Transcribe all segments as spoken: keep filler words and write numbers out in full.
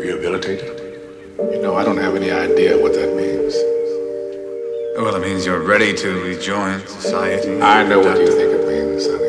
Rehabilitated? You know, I don't have any idea what that means. Well, it means you're ready to rejoin society. I know what you think it means, Sonny.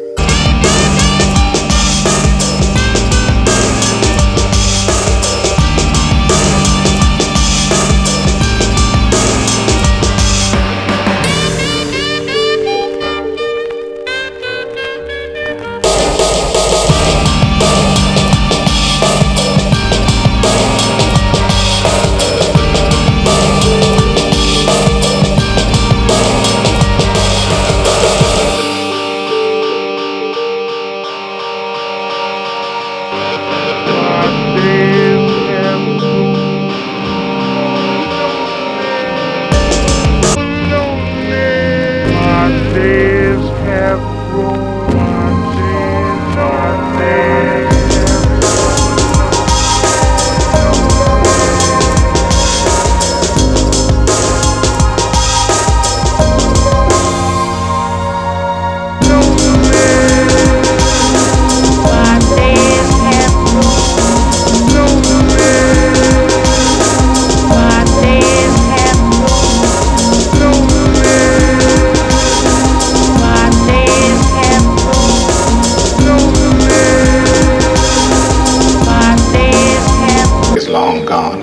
Long gone.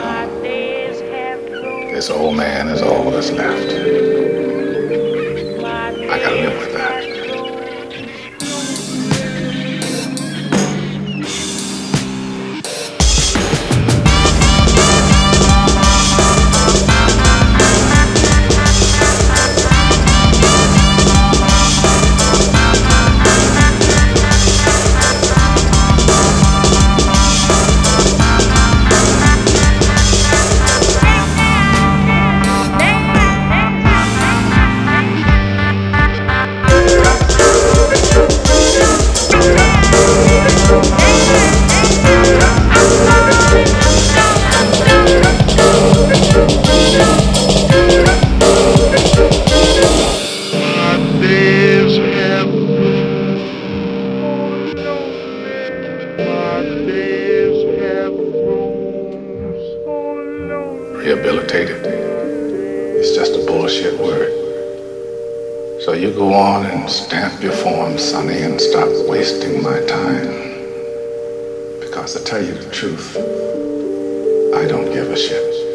This old man is all that's left. I gotta live with that. Rehabilitated. It's just a bullshit word. So you go on and stamp your form, Sonny, and stop wasting my time. Because to tell you the truth, I don't give a shit.